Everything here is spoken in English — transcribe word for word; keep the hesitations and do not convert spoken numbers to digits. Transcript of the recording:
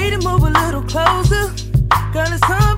free to move a little closer. Girl, it's on